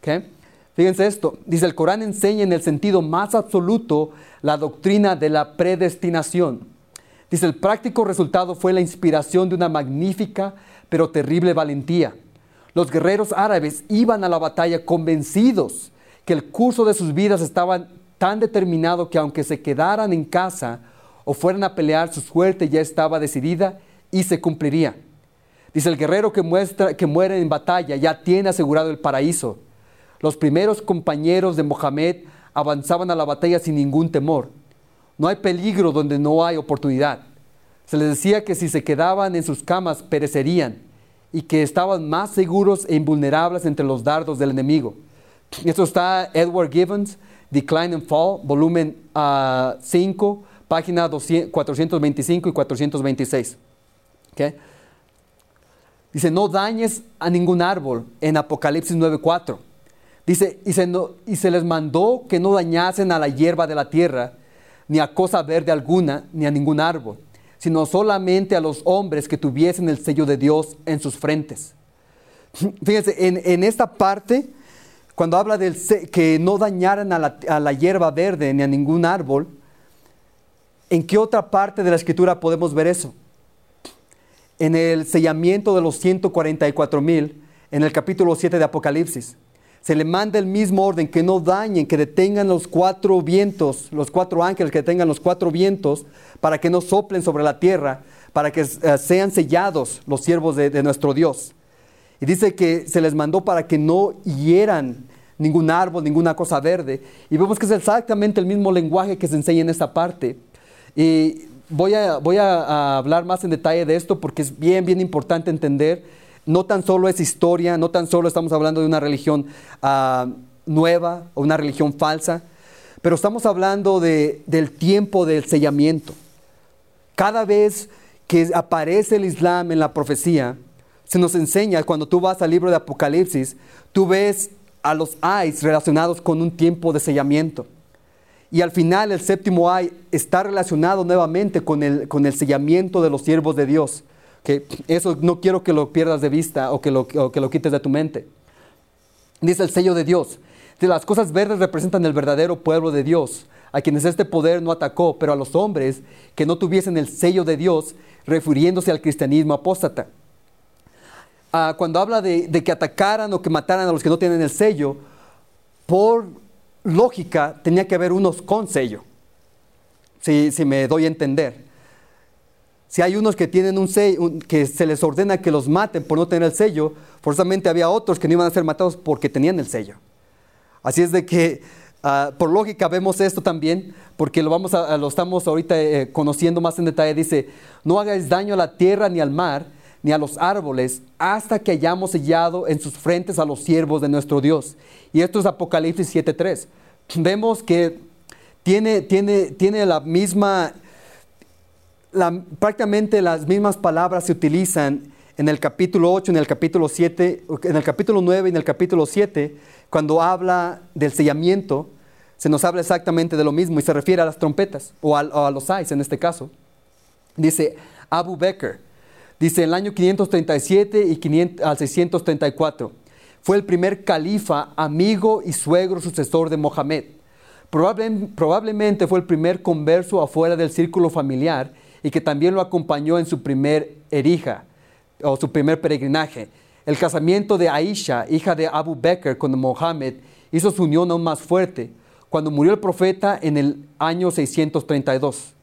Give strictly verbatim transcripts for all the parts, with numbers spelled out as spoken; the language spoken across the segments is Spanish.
¿Okay? Fíjense esto, dice el Corán enseña en el sentido más absoluto la doctrina de la predestinación. Dice el práctico resultado fue la inspiración de una magnífica pero terrible valentía. Los guerreros árabes iban a la batalla convencidos que el curso de sus vidas estaba tan determinado que aunque se quedaran en casa o fueran a pelear, su suerte ya estaba decidida y se cumpliría. Dice el guerrero que, muestra, que muere en batalla ya tiene asegurado el paraíso. Los primeros compañeros de Mohammed avanzaban a la batalla sin ningún temor. No hay peligro donde no hay oportunidad. Se les decía que si se quedaban en sus camas perecerían y que estaban más seguros e invulnerables entre los dardos del enemigo. Esto está Edward Gibbons, Decline and Fall, volumen uh, cinco, página cuatrocientos veinticinco y cuatrocientos veintiséis. ¿Okay? Dice, no dañes a ningún árbol en Apocalipsis nueve cuatro. Dice, y se, no, y se les mandó que no dañasen a la hierba de la tierra, ni a cosa verde alguna, ni a ningún árbol, sino solamente a los hombres que tuviesen el sello de Dios en sus frentes. Fíjense, en, en esta parte, cuando habla de que no dañaran a la, a la hierba verde ni a ningún árbol, ¿en qué otra parte de la Escritura podemos ver eso? En el sellamiento de los ciento cuarenta y cuatro mil, en el capítulo siete de Apocalipsis. Se le manda el mismo orden, que no dañen, que detengan los cuatro vientos, los cuatro ángeles que detengan los cuatro vientos, para que no soplen sobre la tierra, para que uh, sean sellados los siervos de, de nuestro Dios. Y dice que se les mandó para que no hieran ningún árbol, ninguna cosa verde. Y vemos que es exactamente el mismo lenguaje que se enseña en esta parte. Y voy a, voy a, a hablar más en detalle de esto porque es bien, bien importante entender. No tan solo es historia, no tan solo estamos hablando de una religión uh, nueva o una religión falsa, pero estamos hablando de, del tiempo del sellamiento. Cada vez que aparece el Islam en la profecía, se nos enseña, cuando tú vas al libro de Apocalipsis, tú ves a los ayes relacionados con un tiempo de sellamiento. Y al final el séptimo ay está relacionado nuevamente con el, con el sellamiento de los siervos de Dios. Que eso no quiero que lo pierdas de vista o que lo, o que lo quites de tu mente. Dice el sello de Dios. De las cosas verdes representan el verdadero pueblo de Dios, a quienes este poder no atacó, pero a los hombres que no tuviesen el sello de Dios, refiriéndose al cristianismo apóstata. Ah, cuando habla de, de que atacaran o que mataran a los que no tienen el sello, por lógica tenía que haber unos con sello, si, si me doy a entender. Si hay unos que tienen un sello, un, que se les ordena que los maten por no tener el sello, forzosamente había otros que no iban a ser matados porque tenían el sello. Así es de que, uh, por lógica, vemos esto también, porque lo, vamos a, lo estamos ahorita eh, conociendo más en detalle. Dice, no hagáis daño a la tierra ni al mar, ni a los árboles, hasta que hayamos sellado en sus frentes a los siervos de nuestro Dios. Y esto es Apocalipsis siete tres. Vemos que tiene, tiene, tiene la misma... La, prácticamente las mismas palabras se utilizan en el capítulo ocho, en el capítulo siete, en el capítulo nueve y en el capítulo siete, cuando habla del sellamiento, se nos habla exactamente de lo mismo y se refiere a las trompetas, o a, o a los ayes en este caso. Dice Abu Bakr, dice en el año quinientos treinta y siete y quinientos, al seiscientos treinta y cuatro, fue el primer califa, amigo y suegro sucesor de Mohammed. Probable, probablemente fue el primer converso afuera del círculo familiar y que también lo acompañó en su primer erija, o su primer peregrinaje. El casamiento de Aisha, hija de Abu Bakr, con Mohammed, hizo su unión aún más fuerte, cuando murió el profeta en el año seiscientos treinta y dos.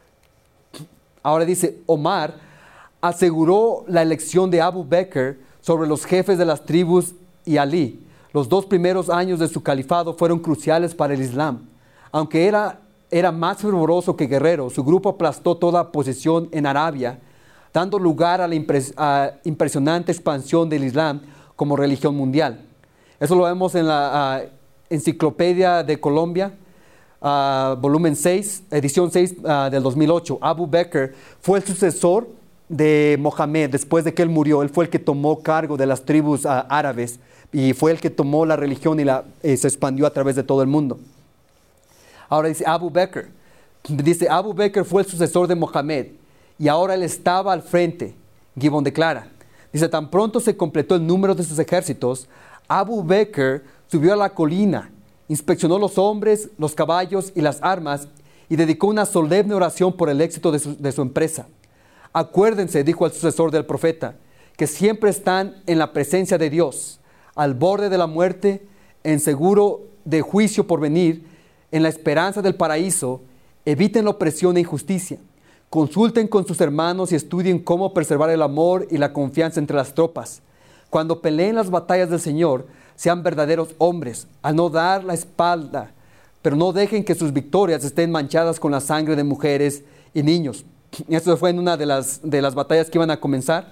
Ahora dice, Omar aseguró la elección de Abu Bakr sobre los jefes de las tribus y Ali. Los dos primeros años de su califado fueron cruciales para el Islam. Aunque era... era más fervoroso que guerrero, su grupo aplastó toda posición en Arabia, dando lugar a la impres a impresionante expansión del Islam como religión mundial. Eso lo vemos en la uh, Enciclopedia de Colombia, uh, volumen seis, edición seis uh, del dos mil ocho. Abu Bakr fue el sucesor de Mohammed después de que él murió. Él fue el que tomó cargo de las tribus uh, árabes y fue el que tomó la religión y la, eh, se expandió a través de todo el mundo. Ahora dice Abu Bakr, dice Abu Bakr fue el sucesor de Mohammed y ahora él estaba al frente. Gibbon declara, dice, tan pronto se completó el número de sus ejércitos, Abu Bakr subió a la colina, inspeccionó los hombres, los caballos y las armas y dedicó una solemne oración por el éxito de su, de su empresa. Acuérdense, dijo al sucesor del profeta, que siempre están en la presencia de Dios, al borde de la muerte, en seguro de juicio por venir, en la esperanza del paraíso. Eviten la opresión e injusticia. Consulten con sus hermanos y estudien cómo preservar el amor y la confianza entre las tropas. Cuando peleen las batallas del Señor, sean verdaderos hombres, al no dar la espalda, pero no dejen que sus victorias estén manchadas con la sangre de mujeres y niños. Esto fue en una de las, de las batallas que iban a comenzar.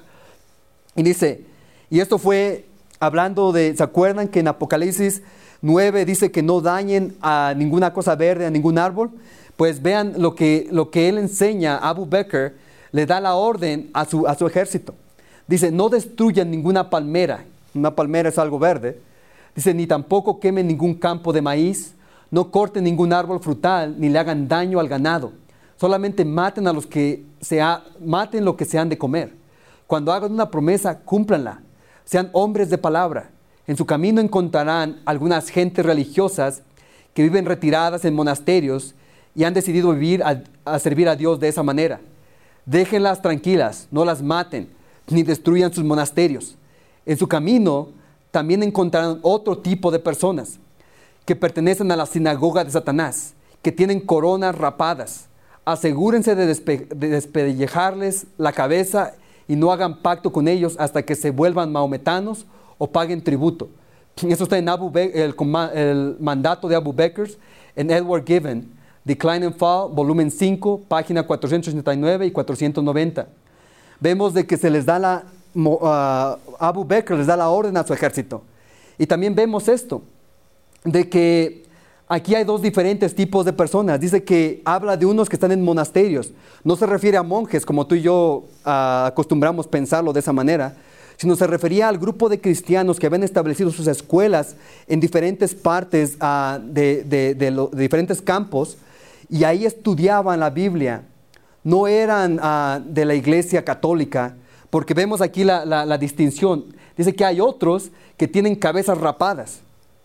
Y dice, y esto fue hablando de, ¿se acuerdan que en Apocalipsis nueve dice que no dañen a ninguna cosa verde, a ningún árbol? Pues vean lo que, lo que él enseña. Abu Bakr le da la orden a su, a su ejército. Dice, no destruyan ninguna palmera. Una palmera es algo verde. Dice, ni tampoco quemen ningún campo de maíz. No corten ningún árbol frutal, ni le hagan daño al ganado. Solamente maten a los que se ha, maten lo que se han de comer. Cuando hagan una promesa, cúmplanla. Sean hombres de palabra. En su camino encontrarán algunas gentes religiosas que viven retiradas en monasterios y han decidido vivir a, a servir a Dios de esa manera. Déjenlas tranquilas, no las maten, ni destruyan sus monasterios. En su camino también encontrarán otro tipo de personas que pertenecen a la sinagoga de Satanás, que tienen coronas rapadas. Asegúrense de, despe de despellejarles la cabeza y no hagan pacto con ellos hasta que se vuelvan mahometanos o paguen tributo. Eso está en Abu el, el mandato de Abu Bakr, en Edward Gibbon, Decline and Fall, volumen cinco, página cuatrocientos ochenta y nueve y cuatrocientos noventa. Vemos de que se les da la, uh, Abu Bakr les da la orden a su ejército. Y también vemos esto, de que aquí hay dos diferentes tipos de personas. Dice que habla de unos que están en monasterios. No se refiere a monjes, como tú y yo uh, acostumbramos pensarlo de esa manera, sino se refería al grupo de cristianos que habían establecido sus escuelas en diferentes partes uh, de, de, de, lo, de diferentes campos, y ahí estudiaban la Biblia. No eran uh, de la iglesia católica, porque vemos aquí la, la, la distinción. Dice que hay otros que tienen cabezas rapadas.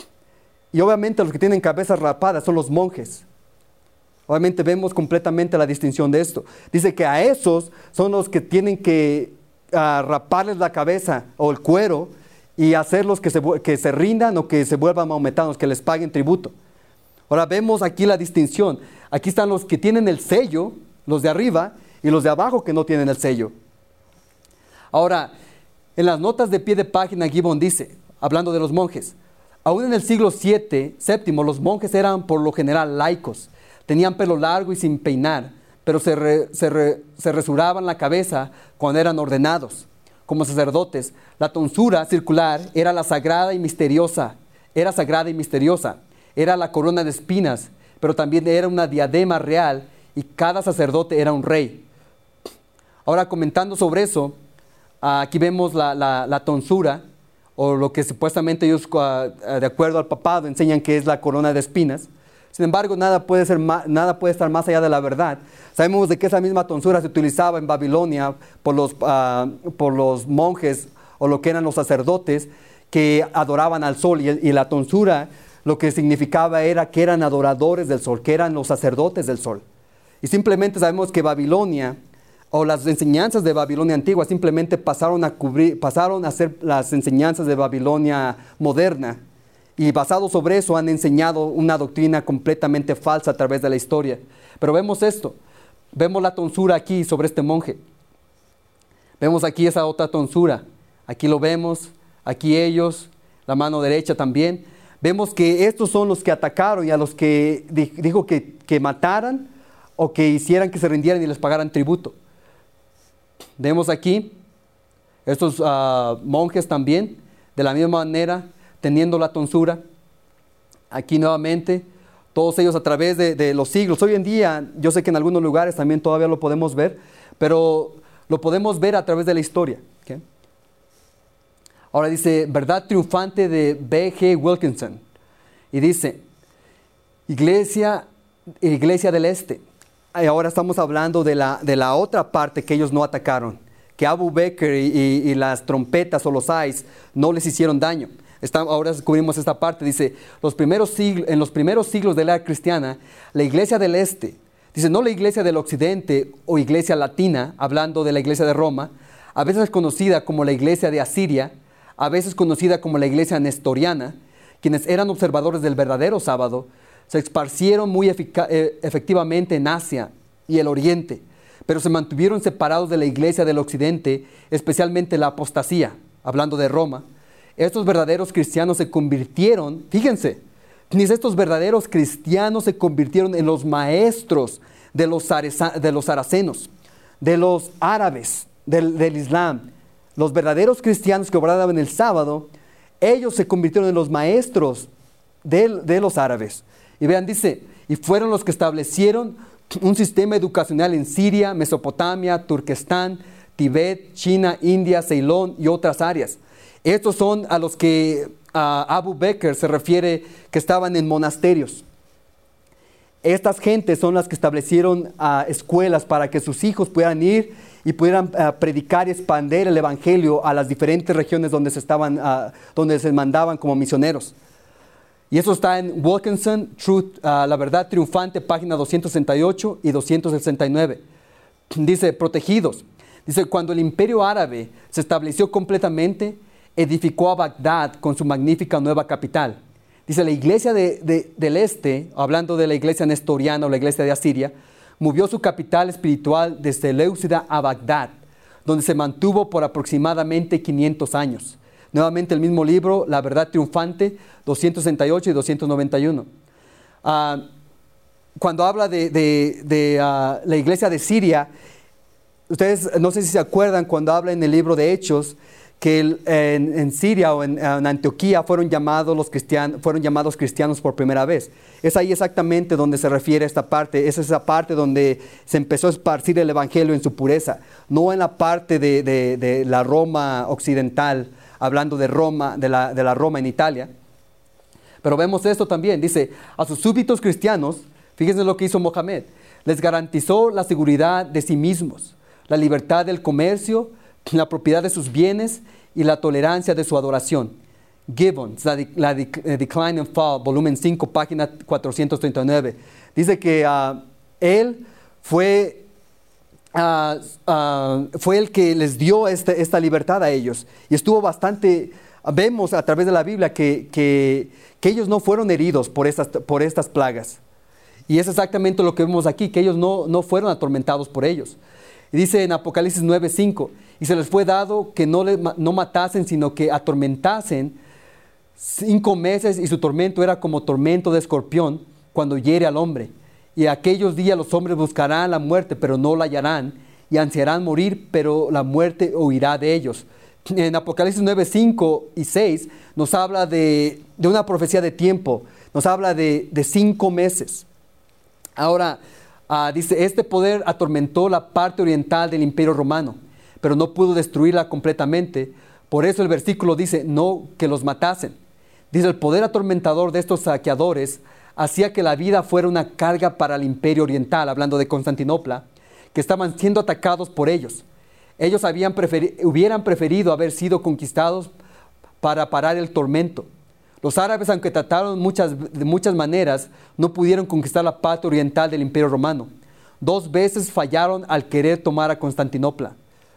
Y obviamente los que tienen cabezas rapadas son los monjes. Obviamente vemos completamente la distinción de esto. Dice que a esos son los que tienen que uh, raparles la cabeza o el cuero y hacerlos que se, que se rindan o que se vuelvan mahometanos, que les paguen tributo. Ahora vemos aquí la distinción. Aquí están los que tienen el sello, los de arriba, y los de abajo que no tienen el sello. Ahora, en las notas de pie de página, Gibbon dice, hablando de los monjes, aún en el siglo siete, séptimo, los monjes eran por lo general laicos. Tenían pelo largo y sin peinar, pero se, re, se, re, se resuraban la cabeza cuando eran ordenados como sacerdotes. La tonsura circular era la sagrada y misteriosa, era sagrada y misteriosa. Era la corona de espinas, pero también era una diadema real y cada sacerdote era un rey. Ahora, comentando sobre eso, aquí vemos la, la, la tonsura, o lo que supuestamente ellos, de acuerdo al papado, enseñan que es la corona de espinas. Sin embargo, nada puede, ser más, nada puede estar más allá de la verdad. Sabemos de que esa misma tonsura se utilizaba en Babilonia por los, uh, por los monjes o lo que eran los sacerdotes que adoraban al sol, y, y la tonsura lo que significaba era que eran adoradores del sol, que eran los sacerdotes del sol. Y simplemente sabemos que Babilonia, o las enseñanzas de Babilonia antigua, simplemente pasaron a cubrir, pasaron a ser las enseñanzas de Babilonia moderna. Y basado sobre eso han enseñado una doctrina completamente falsa a través de la historia. Pero vemos esto, vemos la tonsura aquí sobre este monje. Vemos aquí esa otra tonsura, aquí lo vemos, aquí ellos, la mano derecha también. Vemos que estos son los que atacaron y a los que dijo que, que mataran o que hicieran que se rindieran y les pagaran tributo. Vemos aquí estos uh, monjes también, de la misma manera, teniendo la tonsura. Aquí nuevamente, todos ellos a través de, de los siglos. Hoy en día, yo sé que en algunos lugares también todavía lo podemos ver, pero lo podemos ver a través de la historia. ¿Okay? Ahora dice, verdad triunfante de B G Wilkinson. Y dice, iglesia, iglesia del Este. Y ahora estamos hablando de la, de la otra parte que ellos no atacaron. Que Abu Bakr y, y, y las trompetas o los ais no les hicieron daño. Está, ahora descubrimos esta parte, dice, los primeros siglos, en los primeros siglos de la era cristiana, la iglesia del este, dice, no la iglesia del occidente o iglesia latina, hablando de la iglesia de Roma, a veces conocida como la iglesia de Asiria, a veces conocida como la iglesia nestoriana, quienes eran observadores del verdadero sábado, se esparcieron muy eh, efectivamente en Asia y el Oriente, pero se mantuvieron separados de la iglesia del occidente, especialmente la apostasía, hablando de Roma. Estos verdaderos cristianos se convirtieron, fíjense, estos verdaderos cristianos se convirtieron en los maestros de los, de los saracenos, de los árabes, del, del Islam. Los verdaderos cristianos que obraban el sábado, ellos se convirtieron en los maestros de, de los árabes. Y vean, dice, y fueron los que establecieron un sistema educacional en Siria, Mesopotamia, Turquestán, Tibet, China, India, Ceilón y otras áreas. Estos son a los que uh, Abu Bakr se refiere que estaban en monasterios. Estas gentes son las que establecieron uh, escuelas para que sus hijos pudieran ir y pudieran uh, predicar y expandir el evangelio a las diferentes regiones donde se, estaban, uh, donde se mandaban como misioneros. Y eso está en Wilkinson, Truth, uh, La Verdad Triunfante, página doscientos sesenta y ocho y doscientos sesenta y nueve. Dice, protegidos. Dice, cuando el imperio árabe se estableció completamente, edificó a Bagdad con su magnífica nueva capital. Dice, la iglesia de, de, del este, hablando de la iglesia nestoriana o la iglesia de Asiria, movió su capital espiritual desde Leucida a Bagdad, donde se mantuvo por aproximadamente quinientos años. Nuevamente el mismo libro, La Verdad Triunfante, doscientos sesenta y ocho y doscientos noventa y uno. Uh, cuando habla de, de, de uh, la iglesia de Siria, ustedes no sé si se acuerdan cuando habla en el libro de Hechos, que el, en, en Siria o en, en Antioquía fueron llamados, los cristianos, fueron llamados cristianos por primera vez. Es ahí exactamente donde se refiere a esta parte. Es esa parte donde se empezó a esparcir el evangelio en su pureza. No en la parte de, de, de la Roma occidental, hablando de Roma, de la, de la Roma en Italia. Pero vemos esto también. Dice, a sus súbditos cristianos, fíjense lo que hizo Mohammed, les garantizó la seguridad de sí mismos, la libertad del comercio, la propiedad de sus bienes y la tolerancia de su adoración. Gibbons, la, la Decline and Fall, volumen cinco, página cuatrocientos treinta y nueve. Dice que uh, él fue, uh, uh, fue el que les dio este, esta libertad a ellos. Y estuvo bastante, vemos a través de la Biblia que, que, que ellos no fueron heridos por estas, por estas plagas. Y es exactamente lo que vemos aquí, que ellos no, no fueron atormentados por ellos. Y dice en Apocalipsis nueve cinco, y se les fue dado que no, les, no matasen, sino que atormentasen cinco meses, y su tormento era como tormento de escorpión cuando hiere al hombre. Y aquellos días los hombres buscarán la muerte, pero no la hallarán, y ansiarán morir, pero la muerte huirá de ellos. En Apocalipsis nueve cinco y seis nos habla de, de una profecía de tiempo, nos habla de, de cinco meses. Ahora, uh, dice, este poder atormentó la parte oriental del imperio romano, pero no pudo destruirla completamente. Por eso el versículo dice, no que los matasen. Dice, el poder atormentador de estos saqueadores hacía que la vida fuera una carga para el imperio oriental, hablando de Constantinopla, que estaban siendo atacados por ellos. Ellos habían preferi- hubieran preferido haber sido conquistados para parar el tormento. Los árabes, aunque trataron muchas, de muchas maneras, no pudieron conquistar la parte oriental del imperio romano. Dos veces fallaron al querer tomar a Constantinopla.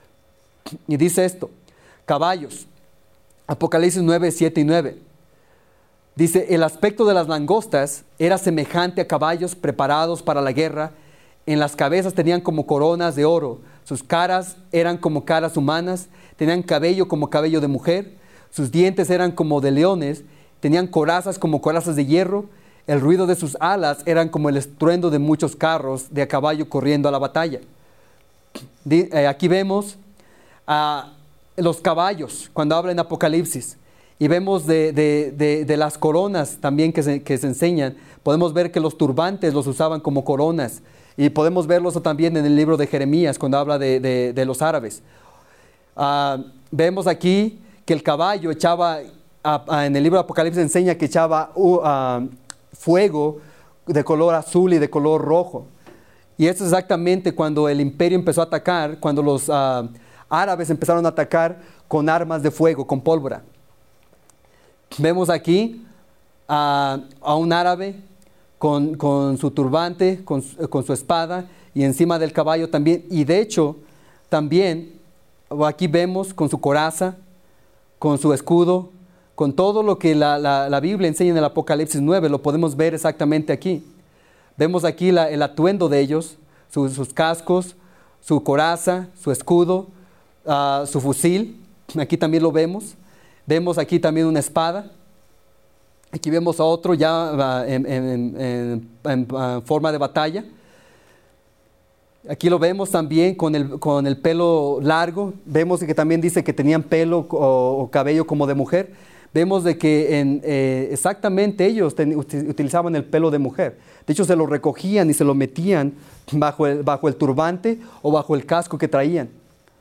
Y dice esto, caballos, Apocalipsis nueve, siete y nueve. Dice, el aspecto de las langostas era semejante a caballos preparados para la guerra. En las cabezas tenían como coronas de oro. Sus caras eran como caras humanas. Tenían cabello como cabello de mujer. Sus dientes eran como de leones. Tenían corazas como corazas de hierro. El ruido de sus alas eran como el estruendo de muchos carros de a caballo corriendo a la batalla. De, eh, aquí vemos a los caballos cuando habla en Apocalipsis. Y vemos de, de, de, de las coronas también que se, que se enseñan. Podemos ver que los turbantes los usaban como coronas. Y podemos verlos también en el libro de Jeremías cuando habla de, de, de los árabes. Uh, vemos aquí que el caballo echaba, uh, uh, en el libro de Apocalipsis enseña que echaba uh, uh, fuego de color azul y de color rojo. Y eso es exactamente cuando el imperio empezó a atacar, cuando los uh, árabes empezaron a atacar con armas de fuego, con pólvora. Vemos aquí a, a un árabe con, con su turbante, con, con su espada y encima del caballo también. Y de hecho, también aquí vemos con su coraza, con su escudo, con todo lo que la, la, la Biblia enseña en el Apocalipsis nueve, lo podemos ver exactamente aquí. Vemos aquí la, el atuendo de ellos, su, sus cascos, su coraza, su escudo, uh, su fusil. Aquí también lo vemos. Vemos aquí también una espada. Aquí vemos a otro ya uh, en, en, en, en uh, forma de batalla. Aquí lo vemos también con el, con el pelo largo. Vemos que también dice que tenían pelo o, o cabello como de mujer. Vemos de que en, eh, exactamente ellos ten, utilizaban el pelo de mujer. De hecho, se lo recogían y se lo metían bajo el, bajo el turbante o bajo el casco que traían.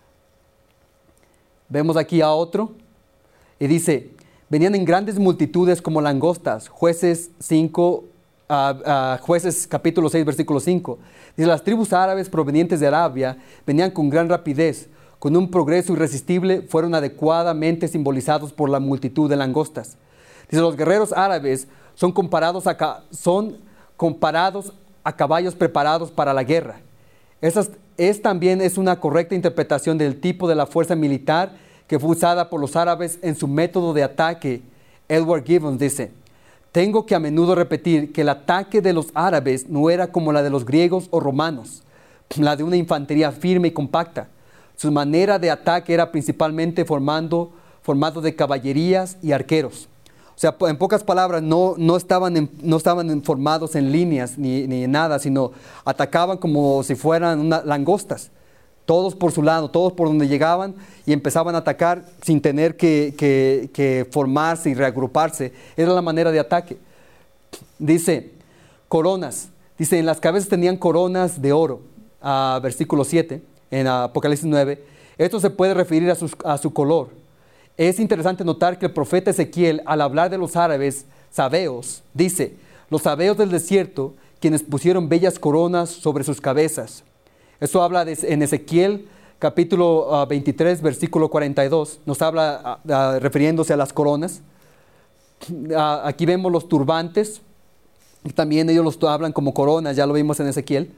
Vemos aquí a otro y dice, venían en grandes multitudes como langostas. Jueces cinco, uh, uh, Jueces capítulo seis, versículo cinco. Dice, las tribus árabes provenientes de Arabia venían con gran rapidez. Con un progreso irresistible, fueron adecuadamente simbolizados por la multitud de langostas. Dice, los guerreros árabes son comparados a, son comparados a caballos preparados para la guerra. Esa es, también es una correcta interpretación del tipo de la fuerza militar que fue usada por los árabes en su método de ataque. Edward Gibbons dice, tengo que a menudo repetir que el ataque de los árabes no era como la de los griegos o romanos, la de una infantería firme y compacta. Su manera de ataque era principalmente formando, formado de caballerías y arqueros. O sea, en pocas palabras, no, no estaban, en, no estaban formados en líneas ni, ni en nada, sino atacaban como si fueran una, langostas. Todos por su lado, todos por donde llegaban y empezaban a atacar sin tener que, que, que formarse y reagruparse. Era la manera de ataque. Dice, coronas. Dice, en las cabezas tenían coronas de oro. Uh, versículo siete. En Apocalipsis nueve, esto se puede referir a, sus, a su color. Es interesante notar que el profeta Ezequiel, al hablar de los árabes sabeos, dice, los sabeos del desierto, quienes pusieron bellas coronas sobre sus cabezas. Eso habla de, en Ezequiel capítulo uh, veintitrés, versículo cuarenta y dos, nos habla uh, uh, refiriéndose a las coronas. Uh, aquí vemos los turbantes, y también ellos los hablan como coronas, ya lo vimos en Ezequiel.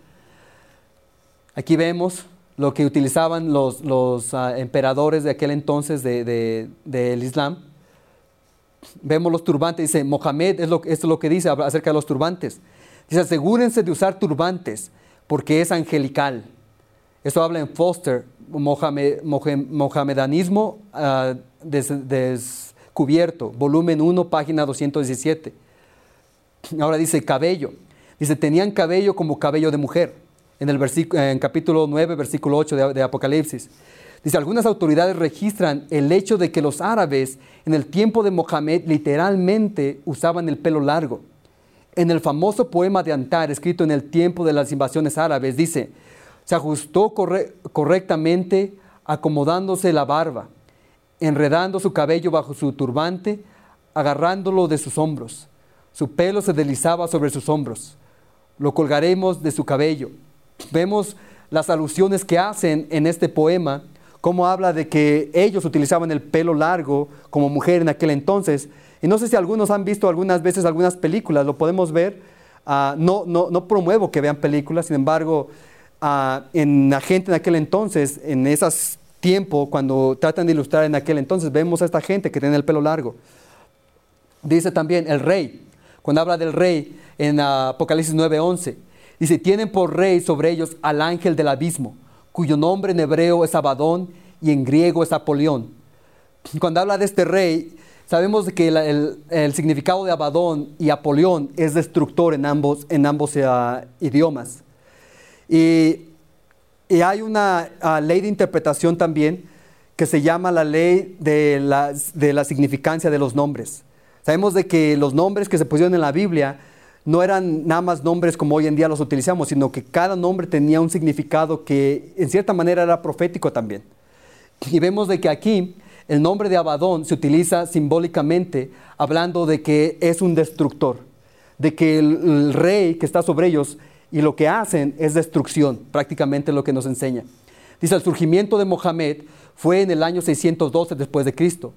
Aquí vemos lo que utilizaban los, los uh, emperadores de aquel entonces de, de, del Islam. Vemos los turbantes, dice Mohamed, es lo, esto es lo que dice acerca de los turbantes. Dice, asegúrense de usar turbantes, porque es angelical. Eso habla en Foster, Mohamed, Mohamed, Mohamedanismo uh, des, descubierto, volumen uno, página doscientos diecisiete. Ahora dice cabello. Dice, tenían cabello como cabello de mujer. En el en capítulo nueve, versículo ocho de, de Apocalipsis. Dice, algunas autoridades registran el hecho de que los árabes en el tiempo de Mohammed literalmente usaban el pelo largo. En el famoso poema de Antar, escrito en el tiempo de las invasiones árabes, dice, se ajustó corre correctamente acomodándose la barba, enredando su cabello bajo su turbante, agarrándolo de sus hombros. Su pelo se deslizaba sobre sus hombros. Lo colgaremos de su cabello. Vemos las alusiones que hacen en este poema, cómo habla de que ellos utilizaban el pelo largo como mujer en aquel entonces. Y no sé si algunos han visto algunas veces algunas películas, lo podemos ver. Uh, no, no, no promuevo que vean películas, sin embargo, uh, en la gente en aquel entonces, en esos tiempos, cuando tratan de ilustrar en aquel entonces, vemos a esta gente que tiene el pelo largo. Dice también el rey, cuando habla del rey en uh, Apocalipsis nueve once, dice, tienen por rey sobre ellos al ángel del abismo, cuyo nombre en hebreo es Abadón y en griego es Apolión. Cuando habla de este rey, sabemos que el, el, el significado de Abadón y Apolión es destructor en ambos, en ambos uh, idiomas. Y, y hay una uh, ley de interpretación también que se llama la ley de la, de la significancia de los nombres. Sabemos de que los nombres que se pusieron en la Biblia no eran nada más nombres como hoy en día los utilizamos, sino que cada nombre tenía un significado que en cierta manera era profético también. Y vemos de que aquí el nombre de Abadón se utiliza simbólicamente hablando de que es un destructor, de que el, el rey que está sobre ellos y lo que hacen es destrucción, prácticamente lo que nos enseña. Dice, el surgimiento de Mohammed fue en el año seiscientos doce después de Cristo.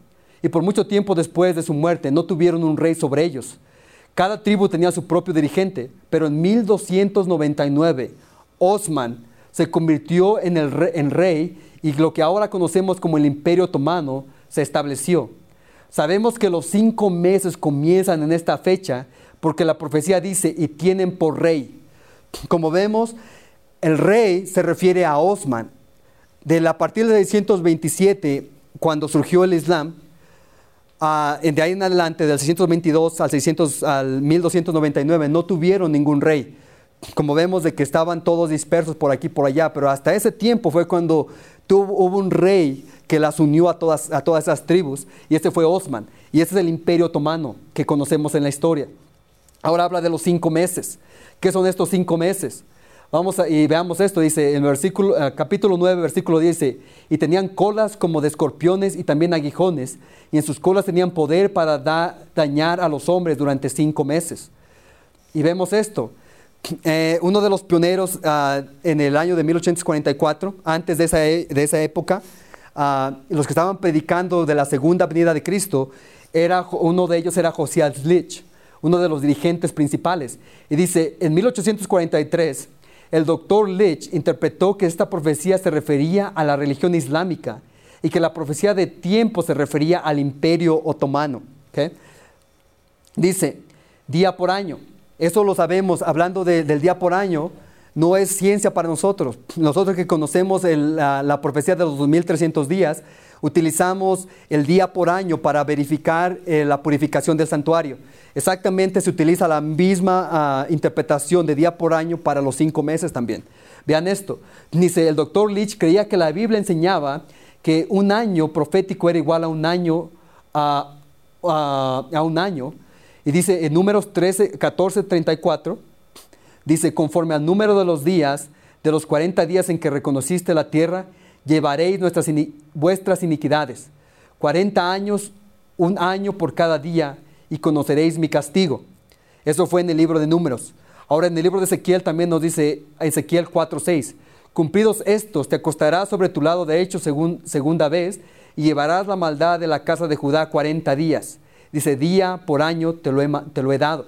y por mucho tiempo después de su muerte no tuvieron un rey sobre ellos. Cada tribu tenía su propio dirigente, pero en mil doscientos noventa y nueve, Osman se convirtió en, el re en rey y lo que ahora conocemos como el Imperio Otomano se estableció. Sabemos que los cinco meses comienzan en esta fecha porque la profecía dice, y tienen por rey. Como vemos, el rey se refiere a Osman. De la, a partir de seiscientos veintisiete, cuando surgió el Islam, Uh, de ahí en adelante, del seiscientos veintidós al, seiscientos, al mil doscientos noventa y nueve, no tuvieron ningún rey. Como vemos de que estaban todos dispersos por aquí y por allá, pero hasta ese tiempo fue cuando tuvo, hubo un rey que las unió a todas, a todas esas tribus, y este fue Osman. Y ese es el Imperio Otomano que conocemos en la historia. Ahora habla de los cinco meses. ¿Qué son estos cinco meses? Vamos a, y veamos esto, dice en versículo, uh, capítulo nueve, versículo diez, dice, y tenían colas como de escorpiones y también aguijones, y en sus colas tenían poder para da, dañar a los hombres durante cinco meses. Y vemos esto, eh, uno de los pioneros uh, en el año de mil ochocientos cuarenta y cuatro, antes de esa, de esa época, uh, los que estaban predicando de la segunda venida de Cristo, era, uno de ellos era Josias Litch, uno de los dirigentes principales. Y dice, en mil ochocientos cuarenta y tres, el doctor Litch interpretó que esta profecía se refería a la religión islámica y que la profecía de tiempo se refería al Imperio Otomano. ¿Okay? Dice, día por año. Eso lo sabemos, hablando de, del día por año, no es ciencia para nosotros. Nosotros que conocemos el, la, la profecía de los dos mil trescientos días, utilizamos el día por año para verificar eh, la purificación del santuario. Exactamente se utiliza la misma uh, interpretación de día por año para los cinco meses también. Vean esto, dice el doctor Litch creía que la Biblia enseñaba que un año profético era igual a un año, uh, uh, a un año, y dice en Números trece, catorce, treinta y cuatro, dice, conforme al número de los días, de los cuarenta días en que reconociste la tierra, llevaréis nuestras ini vuestras iniquidades, cuarenta años, un año por cada día, y conoceréis mi castigo. Eso fue en el libro de Números. Ahora en el libro de Ezequiel también nos dice, Ezequiel cuatro seis, cumplidos estos, te acostarás sobre tu lado derecho segun, segunda vez, y llevarás la maldad de la casa de Judá cuarenta días. Dice, día por año te lo he, te lo he dado.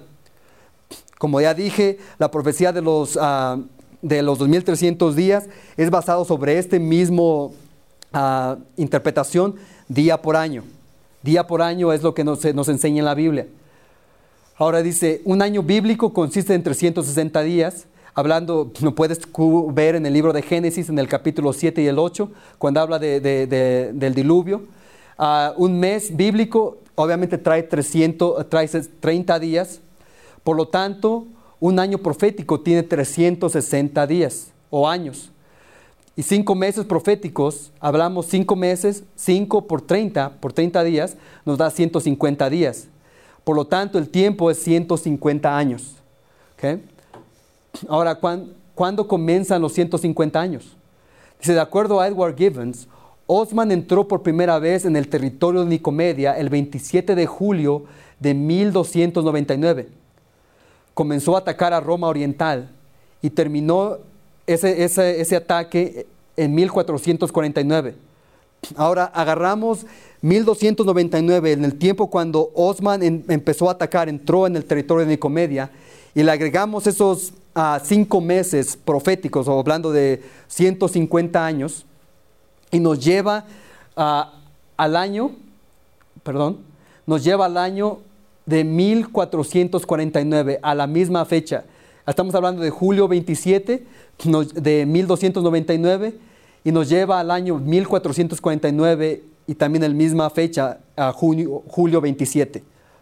Como ya dije, la profecía de los, uh, de los dos mil trescientos días es basado sobre este mismo uh, interpretación, día por año. Día por año es lo que nos, nos enseña en la Biblia. Ahora dice, un año bíblico consiste en trescientos sesenta días. Hablando, lo puedes ver en el libro de Génesis, en el capítulo siete y el ocho, cuando habla de, de, de, del diluvio. Uh, un mes bíblico obviamente trae, trescientos, trae treinta días. Por lo tanto, un año profético tiene trescientos sesenta días o años. Y cinco meses proféticos, hablamos cinco meses, cinco por treinta, por treinta días, nos da ciento cincuenta días. Por lo tanto, el tiempo es ciento cincuenta años. ¿Okay? Ahora, ¿cuándo, ¿cuándo comienzan los ciento cincuenta años? Dice, de acuerdo a Edward Gibbons, Osman entró por primera vez en el territorio de Nicomedia el veintisiete de julio de mil doscientos noventa y nueve. Comenzó a atacar a Roma Oriental y terminó ese, ese, ese ataque en mil cuatrocientos cuarenta y nueve. Ahora agarramos mil doscientos noventa y nueve, en el tiempo cuando Osman en, empezó a atacar, entró en el territorio de Nicomedia, y le agregamos esos uh, cinco meses proféticos, o hablando de ciento cincuenta años, y nos lleva uh, al año, perdón, nos lleva al año de mil cuatrocientos cuarenta y nueve, a la misma fecha. Estamos hablando de julio veintisiete de mil doscientos noventa y nueve, y nos lleva al año mil cuatrocientos cuarenta y nueve, y también la misma fecha, a junio, julio veintisiete.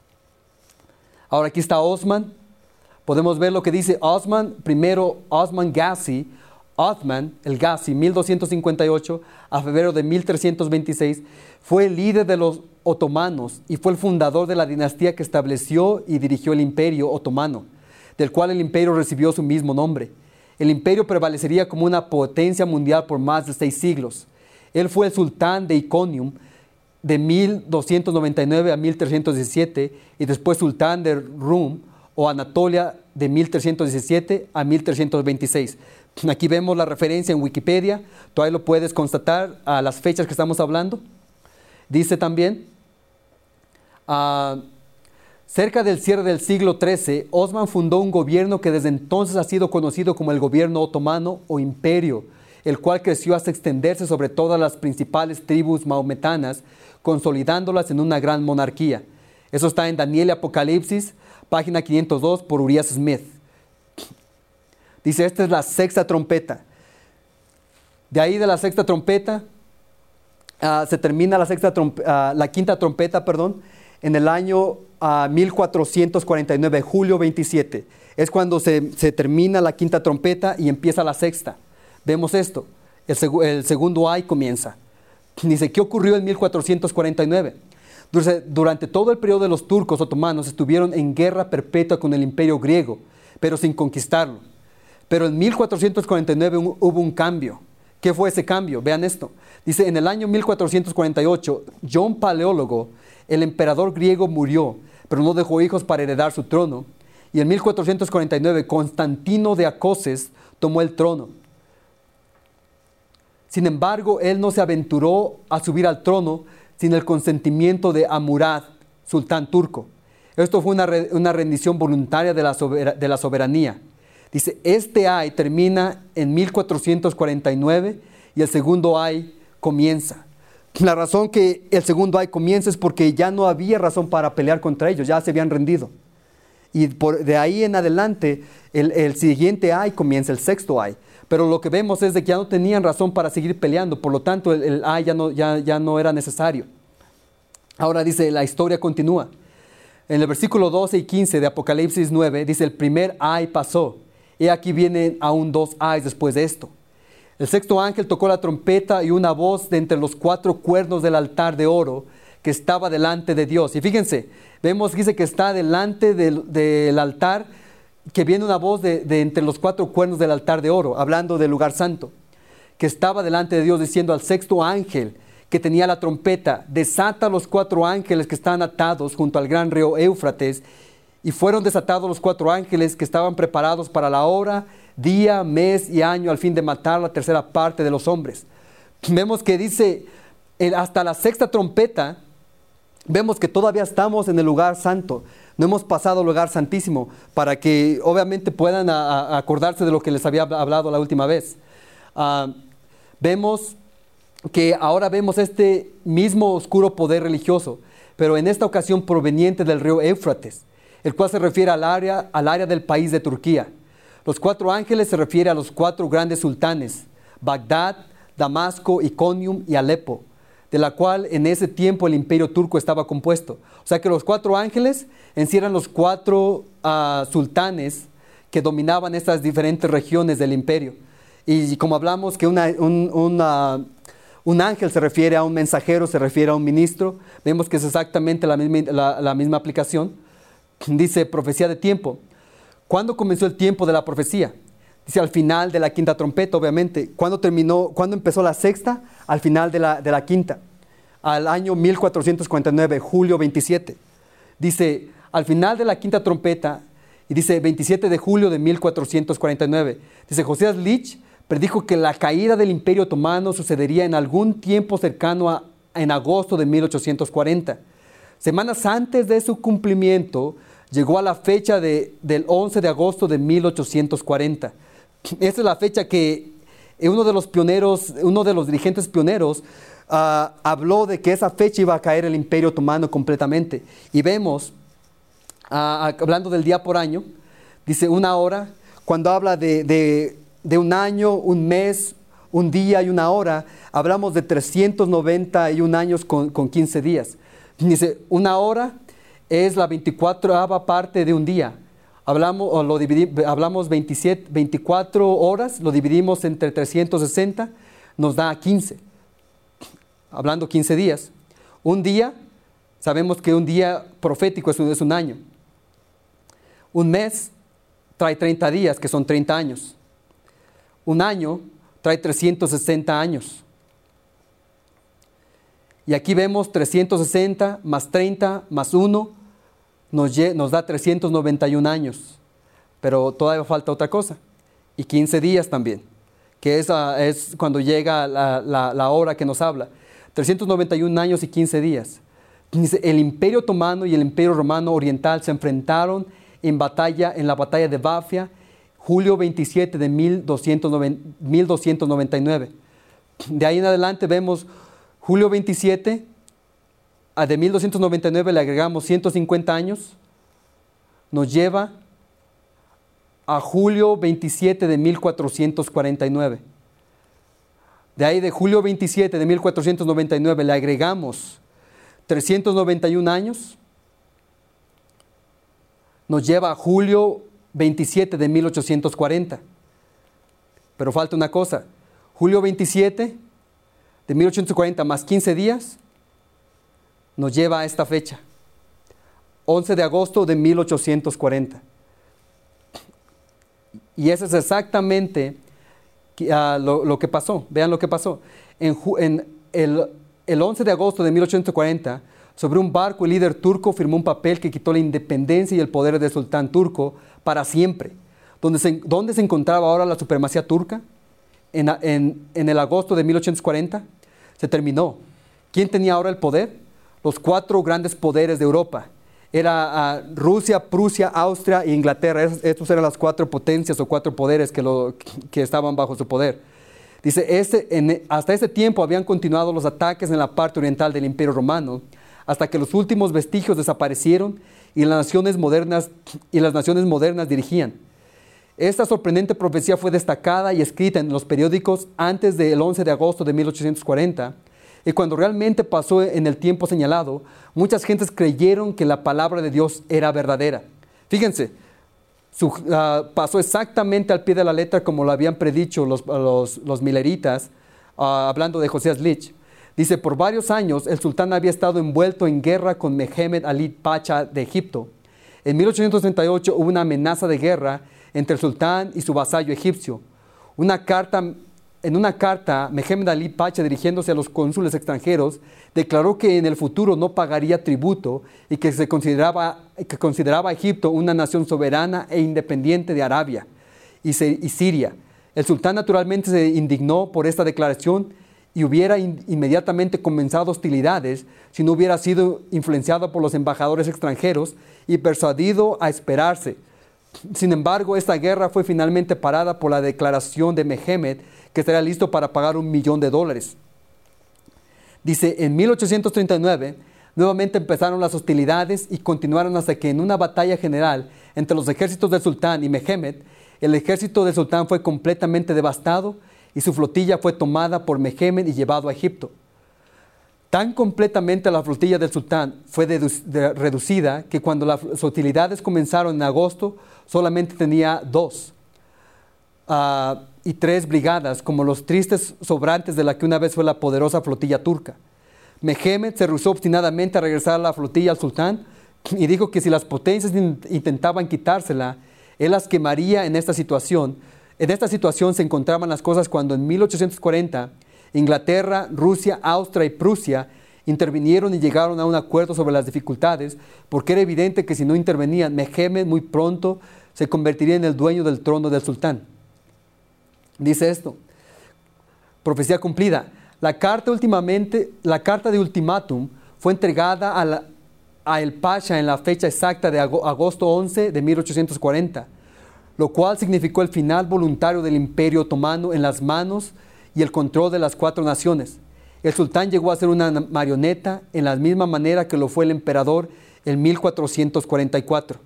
Ahora aquí está Osman. Podemos ver lo que dice Osman. Primero, Osman Ghazi. Othman, el Ghazi, mil doscientos cincuenta y ocho a febrero de mil trescientos veintiséis, fue el líder de los otomanos y fue el fundador de la dinastía que estableció y dirigió el Imperio Otomano, del cual el imperio recibió su mismo nombre. El imperio prevalecería como una potencia mundial por más de seis siglos. Él fue el sultán de Iconium de mil doscientos noventa y nueve a mil trescientos diecisiete y después sultán de Rum o Anatolia de mil trescientos diecisiete a mil trescientos veintiséis. Aquí vemos la referencia en Wikipedia, tú ahí lo puedes constatar a las fechas que estamos hablando. Dice también, Uh, cerca del cierre del siglo trece, Osman fundó un gobierno que desde entonces ha sido conocido como el gobierno otomano o imperio, el cual creció hasta extenderse sobre todas las principales tribus mahometanas, consolidándolas en una gran monarquía. Eso está en Daniel y Apocalipsis, página quinientos dos, por Urias Smith. Dice, esta es la sexta trompeta. De ahí de la sexta trompeta, uh, se termina la, sexta tromp uh, la quinta trompeta, perdón, en el año uh, mil cuatrocientos cuarenta y nueve, julio veintisiete. Es cuando se, se termina la quinta trompeta y empieza la sexta. Vemos esto, el, seg el segundo ay comienza. Dice, ¿qué ocurrió en mil cuatrocientos cuarenta y nueve? Durante, durante todo el periodo de los turcos otomanos estuvieron en guerra perpetua con el imperio griego, pero sin conquistarlo. Pero en mil cuatrocientos cuarenta y nueve un, hubo un cambio. ¿Qué fue ese cambio? Vean esto. Dice, en el año mil cuatrocientos cuarenta y ocho, John Paleólogo, el emperador griego, murió, pero no dejó hijos para heredar su trono. Y en mil cuatrocientos cuarenta y nueve, Constantino de Acoses tomó el trono. Sin embargo, él no se aventuró a subir al trono sin el consentimiento de Amurad, sultán turco. Esto fue una, re, una rendición voluntaria de la, sober, de la soberanía. Dice, este ay termina en mil cuatrocientos cuarenta y nueve y el segundo ay comienza. La razón que el segundo ay comienza es porque ya no había razón para pelear contra ellos, ya se habían rendido. Y por, de ahí en adelante, el, el siguiente ay comienza, el sexto ay. Pero lo que vemos es de que ya no tenían razón para seguir peleando, por lo tanto el, el ay ya no, ya, ya no era necesario. Ahora dice, la historia continúa. En el versículo doce y quince de Apocalipsis nueve, dice, el primer ay pasó. Y aquí vienen aún dos ayes después de esto. El sexto ángel tocó la trompeta y una voz de entre los cuatro cuernos del altar de oro que estaba delante de Dios. Y fíjense, vemos que dice que está delante del, del altar, que viene una voz de, de entre los cuatro cuernos del altar de oro, hablando del lugar santo, que estaba delante de Dios diciendo al sexto ángel que tenía la trompeta, desata los cuatro ángeles que están atados junto al gran río Éufrates. Y fueron desatados los cuatro ángeles que estaban preparados para la hora, día, mes y año al fin de matar la tercera parte de los hombres. Vemos que dice, hasta la sexta trompeta, vemos que todavía estamos en el lugar santo. No hemos pasado al lugar santísimo para que obviamente puedan a, a acordarse de lo que les había hablado la última vez. Uh, vemos que ahora vemos este mismo oscuro poder religioso, pero en esta ocasión proveniente del río Éufrates, el cual se refiere al área, al área del país de Turquía. Los cuatro ángeles se refiere a los cuatro grandes sultanes, Bagdad, Damasco, Iconium y Alepo, de la cual en ese tiempo el imperio turco estaba compuesto. O sea que los cuatro ángeles en sí eran los cuatro uh, sultanes que dominaban estas diferentes regiones del imperio. Y como hablamos que una, un, una, un ángel se refiere a un mensajero, se refiere a un ministro, vemos que es exactamente la misma, la, la misma aplicación. Dice profecía de tiempo. ¿Cuándo comenzó el tiempo de la profecía? Dice al final de la quinta trompeta, obviamente. ¿Cuándo terminó? ¿Cuándo empezó la sexta? Al final de la, de la quinta. Al año mil cuatrocientos cuarenta y nueve, julio veintisiete. Dice, al final de la quinta trompeta, y dice veintisiete de julio de mil cuatrocientos cuarenta y nueve. Dice, Josías Lich predijo que la caída del imperio otomano sucedería en algún tiempo cercano a en agosto de mil ochocientos cuarenta. Semanas antes de su cumplimiento, llegó a la fecha de, del once de agosto de mil ochocientos cuarenta. Esa es la fecha que uno de los pioneros, uno de los dirigentes pioneros, uh, habló de que esa fecha iba a caer el imperio otomano completamente. Y vemos, uh, hablando del día por año, dice una hora, cuando habla de, de, de un año, un mes, un día y una hora, hablamos de trescientos noventa y un años con, con quince días. Dice, una hora es la veinticuatroava parte de un día. Hablamos, o lo dividimos, hablamos veintisiete, veinticuatro horas, lo dividimos entre trescientos sesenta, nos da quince. Hablando quince días. Un día, sabemos que un día profético es un, es un año. Un mes trae treinta días, que son treinta años. Un año trae trescientos sesenta años. Y aquí vemos trescientos sesenta más treinta más uno nos, nos da trescientos noventa y un años. Pero todavía falta otra cosa. Y quince días también, que es, uh, es cuando llega la, la, la hora que nos habla. trescientos noventa y un años y quince días. Dice, el Imperio Otomano y el Imperio Romano Oriental se enfrentaron en batalla, en la batalla de Bafia, julio veintisiete de mil doscientos noventa y nueve. De ahí en adelante vemos julio veintisiete a de mil doscientos noventa y nueve, le agregamos ciento cincuenta años, nos lleva a julio veintisiete de mil cuatrocientos cuarenta y nueve. De ahí de julio veintisiete de mil cuatrocientos noventa y nueve le agregamos trescientos noventa y un años, nos lleva a julio veintisiete de mil ochocientos cuarenta. Pero falta una cosa, julio veintisiete de mil ochocientos cuarenta más quince días nos lleva a esta fecha, once de agosto de mil ochocientos cuarenta. Y eso es exactamente uh, lo, lo que pasó. Vean lo que pasó. En, en el, el once de agosto de mil ochocientos cuarenta, sobre un barco, el líder turco firmó un papel que quitó la independencia y el poder del sultán turco para siempre. ¿Dónde se, dónde se encontraba ahora la supremacía turca? En, en, en el agosto de mil ochocientos cuarenta se terminó. ¿Quién tenía ahora el poder? Los cuatro grandes poderes de Europa. Era uh, Rusia, Prusia, Austria e Inglaterra. Es, estos eran las cuatro potencias o cuatro poderes que, lo, que estaban bajo su poder. Dice, este, en, hasta ese tiempo habían continuado los ataques en la parte oriental del Imperio Romano, hasta que los últimos vestigios desaparecieron y las naciones modernas, y las naciones modernas dirigían. Esta sorprendente profecía fue destacada y escrita en los periódicos antes del once de agosto de mil ochocientos cuarenta, y cuando realmente pasó en el tiempo señalado, muchas gentes creyeron que la palabra de Dios era verdadera. Fíjense, su, uh, pasó exactamente al pie de la letra como lo habían predicho los, los, los mileritas, uh, hablando de Josías Lich. Dice, por varios años el sultán había estado envuelto en guerra con Mehemet Ali Pacha de Egipto. En mil ochocientos treinta y ocho hubo una amenaza de guerra entre el sultán y su vasallo egipcio. Una carta... En una carta, Mehemet Ali Pacha, dirigiéndose a los cónsules extranjeros, declaró que en el futuro no pagaría tributo y que se consideraba, que consideraba a Egipto una nación soberana e independiente de Arabia y, se, y Siria. El sultán naturalmente se indignó por esta declaración y hubiera in, inmediatamente comenzado hostilidades si no hubiera sido influenciado por los embajadores extranjeros y persuadido a esperarse. Sin embargo, esta guerra fue finalmente parada por la declaración de Mehemet que estaría listo para pagar un millón de dólares. Dice, en mil ochocientos treinta y nueve, nuevamente empezaron las hostilidades y continuaron hasta que en una batalla general entre los ejércitos del sultán y Mehemet, el ejército del sultán fue completamente devastado y su flotilla fue tomada por Mehemet y llevado a Egipto. Tan completamente la flotilla del sultán fue de, de, reducida que cuando las hostilidades comenzaron en agosto, solamente tenía dos. Uh, y tres brigadas, como los tristes sobrantes de la que una vez fue la poderosa flotilla turca. Mehemet se rehusó obstinadamente a regresar a la flotilla al sultán y dijo que si las potencias in intentaban quitársela, él las quemaría en esta situación. En esta situación se encontraban las cosas cuando en mil ochocientos cuarenta Inglaterra, Rusia, Austria y Prusia intervinieron y llegaron a un acuerdo sobre las dificultades, porque era evidente que si no intervenían, Mehemet muy pronto se convertiría en el dueño del trono del sultán. Dice esto, profecía cumplida. La carta, últimamente, la carta de ultimátum fue entregada a, la, a el Pasha en la fecha exacta de agosto once de mil ochocientos cuarenta, lo cual significó el final voluntario del Imperio Otomano en las manos y el control de las cuatro naciones. El sultán llegó a ser una marioneta en la misma manera que lo fue el emperador en mil cuatrocientos cuarenta y cuatro.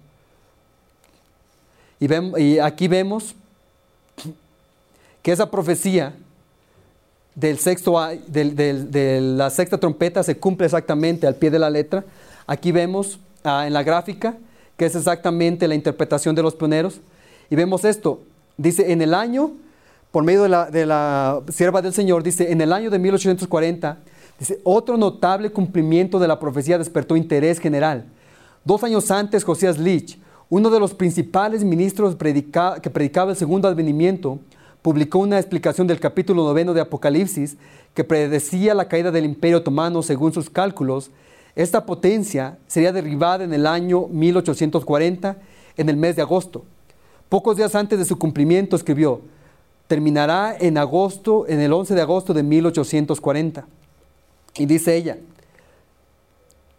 Y, vemos, y aquí vemos que esa profecía del sexto, del, del, de la sexta trompeta se cumple exactamente al pie de la letra. Aquí vemos uh, en la gráfica que es exactamente la interpretación de los pioneros. Y vemos esto, dice en el año, por medio de la, de la sierva del Señor, dice en el año de mil ochocientos cuarenta, dice otro notable cumplimiento de la profecía despertó interés general. Dos años antes, Josías Lich, uno de los principales ministros predica, que predicaba el segundo advenimiento, publicó una explicación del capítulo noveno de Apocalipsis que predecía la caída del Imperio Otomano según sus cálculos. Esta potencia sería derribada en el año mil ochocientos cuarenta, en el mes de agosto. Pocos días antes de su cumplimiento escribió, terminará en agosto, en el once de agosto de mil ochocientos cuarenta. Y dice ella,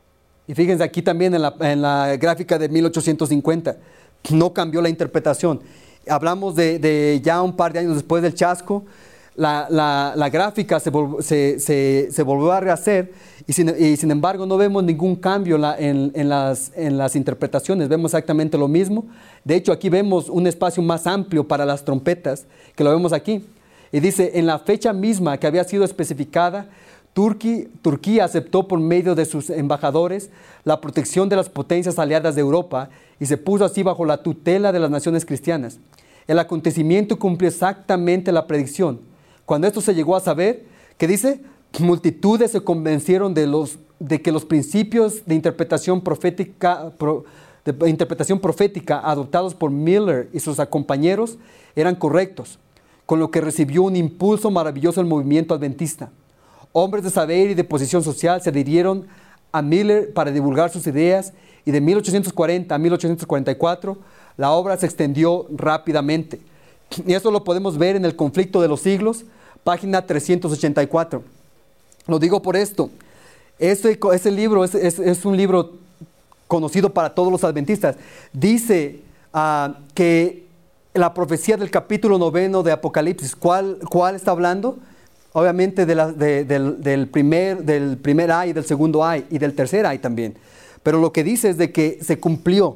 Y fíjense aquí también en la, en la gráfica de mil ochocientos cincuenta, no cambió la interpretación. Hablamos de, de ya un par de años después del chasco, la, la, la gráfica se, vol, se, se, se volvió a rehacer y sin, y sin embargo no vemos ningún cambio en, la, en, en, las, en las interpretaciones, vemos exactamente lo mismo. De hecho, aquí vemos un espacio más amplio para las trompetas, que lo vemos aquí. Y dice, en la fecha misma que había sido especificada, Turquía, Turquía aceptó por medio de sus embajadores la protección de las potencias aliadas de Europa y se puso así bajo la tutela de las naciones cristianas. El acontecimiento cumplió exactamente la predicción. Cuando esto se llegó a saber, ¿qué dice? Multitudes se convencieron de, los, de que los principios de interpretación profética, pro, de interpretación profética adoptados por Miller y sus compañeros eran correctos, con lo que recibió un impulso maravilloso el movimiento adventista. Hombres de saber y de posición social se adhirieron a Miller para divulgar sus ideas y de mil ochocientos cuarenta a mil ochocientos cuarenta y cuatro la obra se extendió rápidamente. Y eso lo podemos ver en El conflicto de los siglos, página trescientos ochenta y cuatro. Lo digo por esto. Ese, ese libro es, es, es un libro conocido para todos los adventistas. Dice uh, que la profecía del capítulo noveno de Apocalipsis, ¿cuál, cuál está hablando? Obviamente de la, de, del, del, primer, del primer ay y del segundo ay y del tercer ay también. Pero lo que dice es de que se cumplió.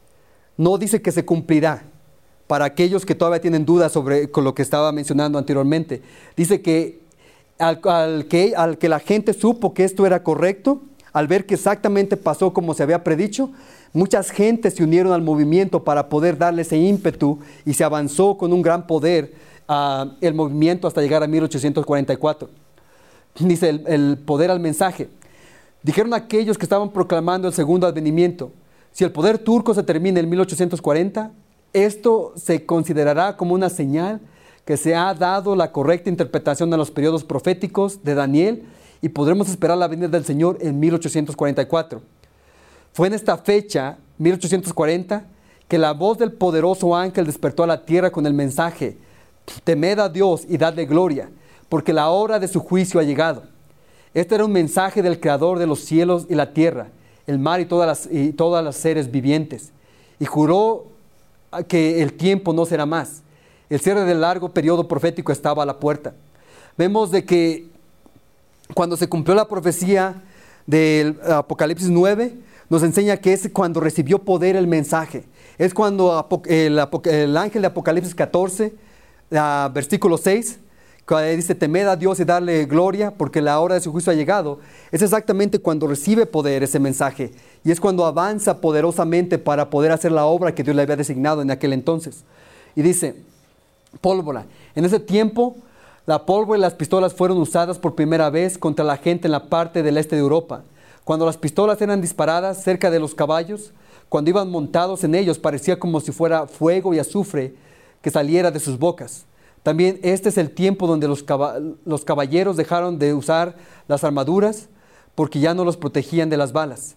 No dice que se cumplirá. Para aquellos que todavía tienen dudas sobre con lo que estaba mencionando anteriormente. Dice que al, al que al que la gente supo que esto era correcto, al ver que exactamente pasó como se había predicho, muchas gentes se unieron al movimiento para poder darle ese ímpetu y se avanzó con un gran poder uh, el movimiento hasta llegar a mil ochocientos cuarenta y cuatro. Dice el, el poder al mensaje. Dijeron aquellos que estaban proclamando el segundo advenimiento, si el poder turco se termina en mil ochocientos cuarenta, esto se considerará como una señal que se ha dado la correcta interpretación de los periodos proféticos de Daniel y podremos esperar la venida del Señor en mil ochocientos cuarenta y cuatro. Fue en esta fecha, mil ochocientos cuarenta, que la voz del poderoso ángel despertó a la tierra con el mensaje: temed a Dios y dadle gloria, porque la hora de su juicio ha llegado. Este era un mensaje del Creador de los cielos y la tierra, el mar y todas las, y todas las seres vivientes. Y juró que el tiempo no será más. El cierre del largo periodo profético estaba a la puerta. Vemos de que cuando se cumplió la profecía del Apocalipsis nueve, nos enseña que es cuando recibió poder el mensaje. Es cuando el, el ángel de Apocalipsis catorce, uh, versículo seis, que dice, temed a Dios y darle gloria, porque la hora de su juicio ha llegado. Es exactamente cuando recibe poder ese mensaje. Y es cuando avanza poderosamente para poder hacer la obra que Dios le había designado en aquel entonces. Y dice, pólvora. En ese tiempo, la pólvora y las pistolas fueron usadas por primera vez contra la gente en la parte del este de Europa. Cuando las pistolas eran disparadas cerca de los caballos, cuando iban montados en ellos, parecía como si fuera fuego y azufre que saliera de sus bocas. También este es el tiempo donde los, cab los caballeros dejaron de usar las armaduras porque ya no los protegían de las balas.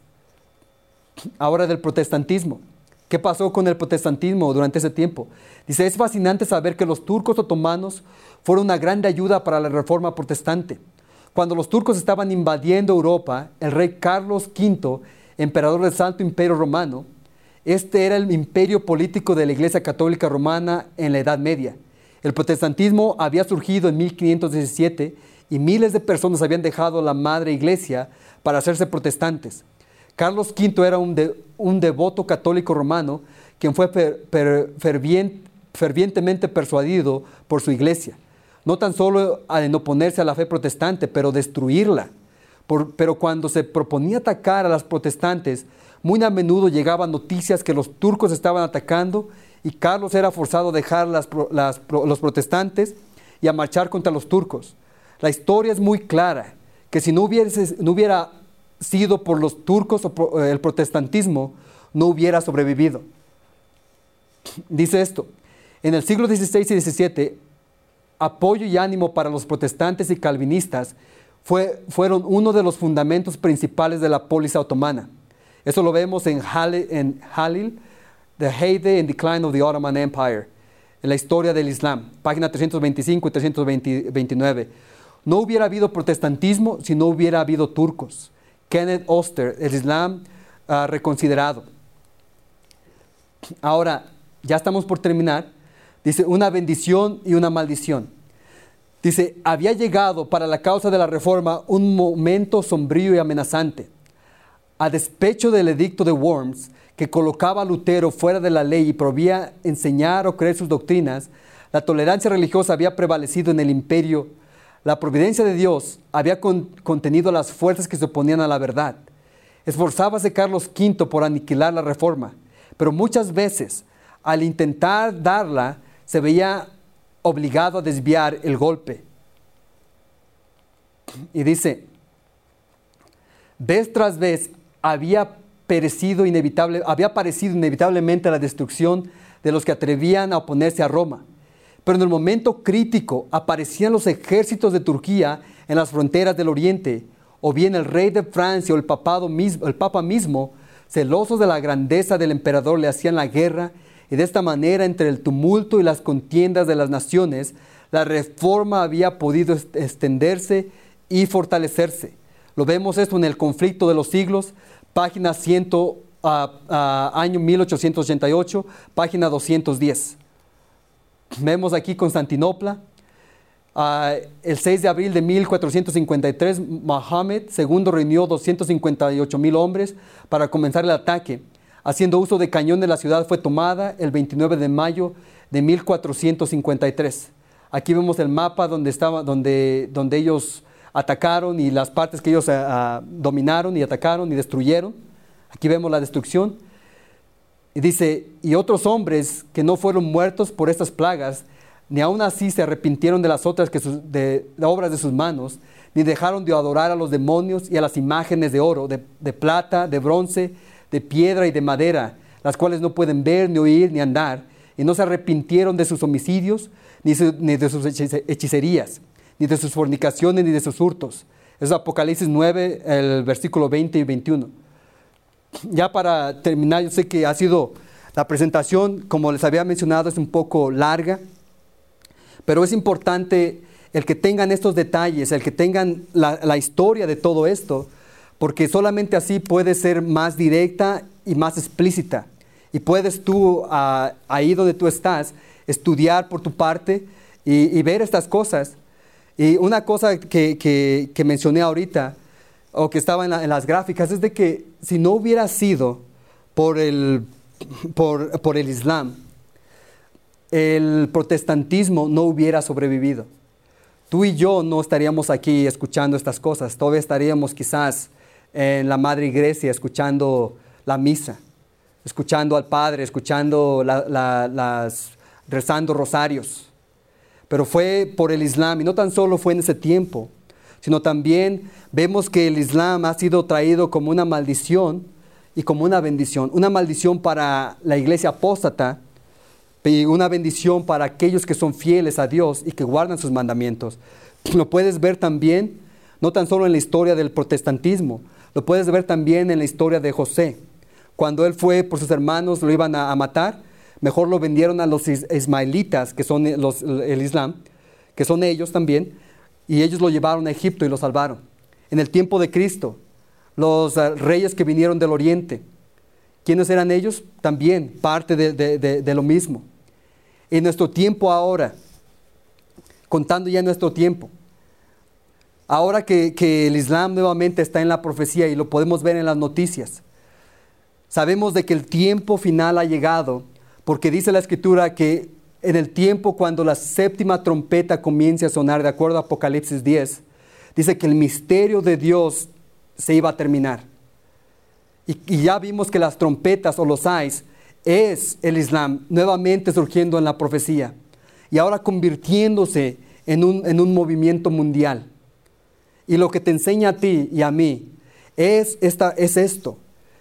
Ahora del protestantismo. ¿Qué pasó con el protestantismo durante ese tiempo? Dice, es fascinante saber que los turcos otomanos fueron una gran ayuda para la reforma protestante. Cuando los turcos estaban invadiendo Europa, el rey Carlos quinto, emperador del Santo Imperio Romano, este era el imperio político de la Iglesia Católica Romana en la Edad Media. El protestantismo había surgido en mil quinientos diecisiete y miles de personas habían dejado la madre iglesia para hacerse protestantes. Carlos quinto era un, de, un devoto católico romano quien fue per, per, fervient, fervientemente persuadido por su iglesia. No tan solo en oponerse a la fe protestante, pero destruirla. Por, pero cuando se proponía atacar a las protestantes, muy a menudo llegaban noticias que los turcos estaban atacando y Carlos era forzado a dejar las, las, los protestantes y a marchar contra los turcos. La historia es muy clara, que si no, hubiese, no hubiera sido por los turcos o el protestantismo, no hubiera sobrevivido. Dice esto, en el siglo dieciséis y diecisiete, apoyo y ánimo para los protestantes y calvinistas fue, fueron uno de los fundamentos principales de la polis otomana. Eso lo vemos en Halil, en Halil, The Heyday and Decline of the Ottoman Empire, en la historia del Islam, página trescientos veinticinco y trescientos veintinueve. No hubiera habido protestantismo si no hubiera habido turcos. Kenneth Oster, el Islam uh, reconsiderado. Ahora, ya estamos por terminar. Dice, una bendición y una maldición. Dice, había llegado para la causa de la reforma un momento sombrío y amenazante. A despecho del edicto de Worms, que colocaba a Lutero fuera de la ley y prohibía enseñar o creer sus doctrinas, la tolerancia religiosa había prevalecido en el imperio. La providencia de Dios había con, contenido las fuerzas que se oponían a la verdad. Esforzábase Carlos quinto por aniquilar la reforma, pero muchas veces, al intentar darla, se veía obligado a desviar el golpe. Y dice, vez tras vez había perecido inevitable, había aparecido inevitablemente la destrucción de los que atrevían a oponerse a Roma. Pero en el momento crítico aparecían los ejércitos de Turquía en las fronteras del Oriente, o bien el rey de Francia o el, papado mismo, el papa mismo, celosos de la grandeza del emperador, le hacían la guerra, y de esta manera, entre el tumulto y las contiendas de las naciones, la reforma había podido extenderse y fortalecerse. Lo vemos esto en el Conflicto de los Siglos, página cien, uh, uh, año mil ochocientos ochenta y ocho, página doscientos diez. Vemos aquí Constantinopla. Uh, el seis de abril de mil cuatrocientos cincuenta y tres, Mohammed segundo reunió doscientos cincuenta y ocho mil hombres para comenzar el ataque. Haciendo uso de cañones, la ciudad fue tomada el veintinueve de mayo de mil cuatrocientos cincuenta y tres. Aquí vemos el mapa donde, estaba, donde, donde ellos atacaron y las partes que ellos uh, dominaron y atacaron y destruyeron. Aquí vemos la destrucción. Y dice, y otros hombres que no fueron muertos por estas plagas, ni aun así se arrepintieron de las otras que sus, de, de obras de sus manos, ni dejaron de adorar a los demonios y a las imágenes de oro, de, de plata, de bronce, de piedra y de madera, las cuales no pueden ver, ni oír, ni andar, y no se arrepintieron de sus homicidios, ni, su, ni de sus hechicerías, ni de sus fornicaciones, ni de sus hurtos. Eso es Apocalipsis nueve, el versículo veinte y veintiuno. Ya para terminar, yo sé que ha sido la presentación, como les había mencionado, es un poco larga, pero es importante el que tengan estos detalles, el que tengan la, la historia de todo esto, porque solamente así puede ser más directa y más explícita. Y puedes tú, uh, ahí donde tú estás, estudiar por tu parte y, y ver estas cosas. Y una cosa que, que, que mencioné ahorita, o que estaba en, la, en las gráficas, es de que si no hubiera sido por el, por, por el Islam, el protestantismo no hubiera sobrevivido. Tú y yo no estaríamos aquí escuchando estas cosas, todavía estaríamos quizás en la Madre Iglesia escuchando la misa, escuchando al Padre, escuchando la, la, las, rezando rosarios. Pero fue por el Islam, y no tan solo fue en ese tiempo, sino también vemos que el Islam ha sido traído como una maldición y como una bendición. Una maldición para la iglesia apóstata y una bendición para aquellos que son fieles a Dios y que guardan sus mandamientos. Lo puedes ver también, no tan solo en la historia del protestantismo, lo puedes ver también en la historia de José. Cuando él fue por sus hermanos, lo iban a, a matar, mejor lo vendieron a los is ismaelitas, que son los, el Islam, que son ellos también, y ellos lo llevaron a Egipto y lo salvaron. En el tiempo de Cristo, los uh, reyes que vinieron del Oriente, ¿quiénes eran ellos? También parte de, de, de, de lo mismo. En nuestro tiempo ahora, contando ya nuestro tiempo, ahora que, que el Islam nuevamente está en la profecía y lo podemos ver en las noticias, sabemos de que el tiempo final ha llegado, porque dice la Escritura que en el tiempo cuando la séptima trompeta comience a sonar, de acuerdo a Apocalipsis diez, dice que el misterio de Dios se iba a terminar. Y, y ya vimos que las trompetas o los ais es el Islam nuevamente surgiendo en la profecía y ahora convirtiéndose en un, en un movimiento mundial. Y lo que te enseña a ti y a mí es, esta, es esto,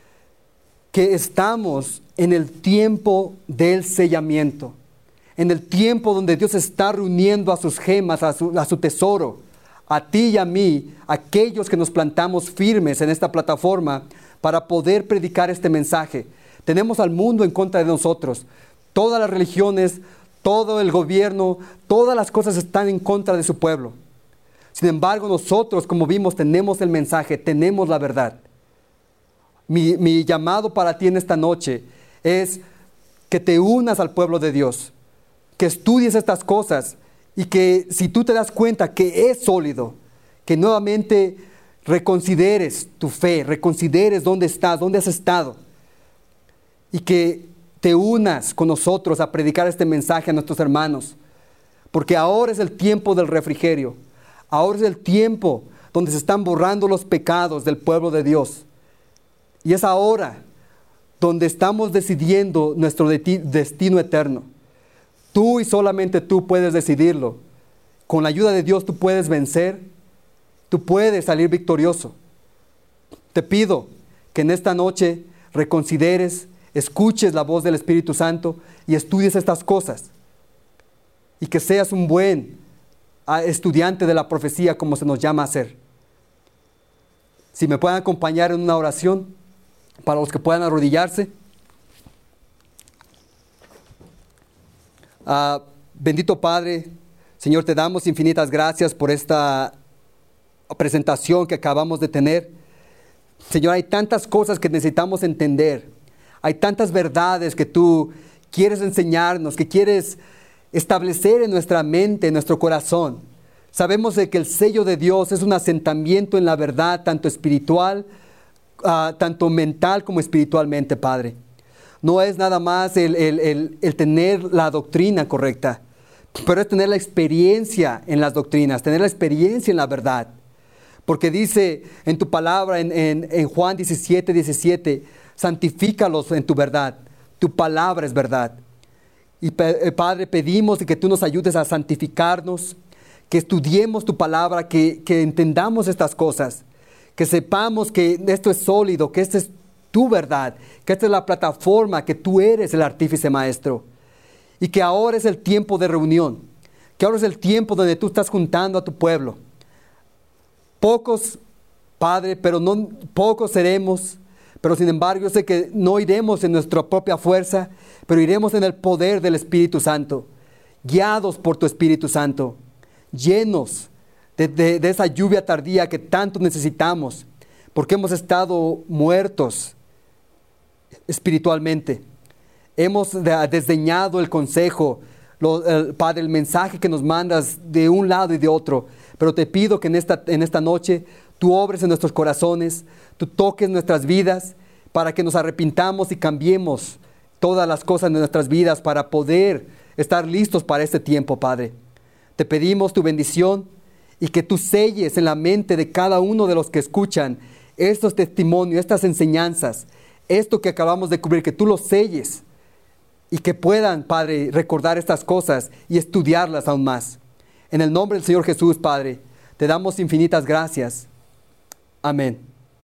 que estamos en el tiempo del sellamiento, en el tiempo donde Dios está reuniendo a sus gemas, a su, a su tesoro, a ti y a mí, aquellos que nos plantamos firmes en esta plataforma para poder predicar este mensaje. Tenemos al mundo en contra de nosotros, todas las religiones, todo el gobierno, todas las cosas están en contra de su pueblo. Sin embargo, nosotros, como vimos, tenemos el mensaje, tenemos la verdad. Mi, mi llamado para ti en esta noche es que te unas al pueblo de Dios, que estudies estas cosas y que si tú te das cuenta que es sólido, que nuevamente reconsideres tu fe, reconsideres dónde estás, dónde has estado y que te unas con nosotros a predicar este mensaje a nuestros hermanos, porque ahora es el tiempo del refrigerio, ahora es el tiempo donde se están borrando los pecados del pueblo de Dios y es ahora donde estamos decidiendo nuestro destino eterno. Tú y solamente tú puedes decidirlo. Con la ayuda de Dios tú puedes vencer, tú puedes salir victorioso. Te pido que en esta noche reconsideres, escuches la voz del Espíritu Santo y estudies estas cosas. Y que seas un buen estudiante de la profecía como se nos llama a ser. Si me pueden acompañar en una oración, para los que puedan arrodillarse. Uh, bendito Padre, Señor, te damos infinitas gracias por esta presentación que acabamos de tener. Señor, hay tantas cosas que necesitamos entender. Hay tantas verdades que tú quieres enseñarnos, que quieres establecer en nuestra mente, en nuestro corazón. Sabemos de que el sello de Dios es un asentamiento en la verdad, tanto espiritual, Uh, tanto mental como espiritualmente, Padre. No es nada más el, el, el, el tener la doctrina correcta, pero es tener la experiencia en las doctrinas, tener la experiencia en la verdad. Porque dice en tu palabra, en, en, en Juan diecisiete, diecisiete, santifícalos en tu verdad, tu palabra es verdad. Y Padre, pedimos que tú nos ayudes a santificarnos, que estudiemos tu palabra, que, que entendamos estas cosas. Que sepamos que esto es sólido, que esta es tu verdad, que esta es la plataforma, que tú eres el artífice maestro. Y que ahora es el tiempo de reunión, que ahora es el tiempo donde tú estás juntando a tu pueblo. Pocos, Padre, pero no pocos seremos, pero sin embargo yo sé que no iremos en nuestra propia fuerza, pero iremos en el poder del Espíritu Santo, guiados por tu Espíritu Santo, llenos De, de, de esa lluvia tardía que tanto necesitamos, porque hemos estado muertos espiritualmente. Hemos de, desdeñado el consejo, lo, el, Padre, el mensaje que nos mandas de un lado y de otro. Pero te pido que en esta, en esta noche tú obres en nuestros corazones, tú toques nuestras vidas, para que nos arrepintamos y cambiemos todas las cosas de nuestras vidas para poder estar listos para este tiempo, Padre. Te pedimos tu bendición y que tú selles en la mente de cada uno de los que escuchan estos testimonios, estas enseñanzas, esto que acabamos de cubrir, que tú los selles y que puedan, Padre, recordar estas cosas y estudiarlas aún más. En el nombre del Señor Jesús, Padre, te damos infinitas gracias. Amén.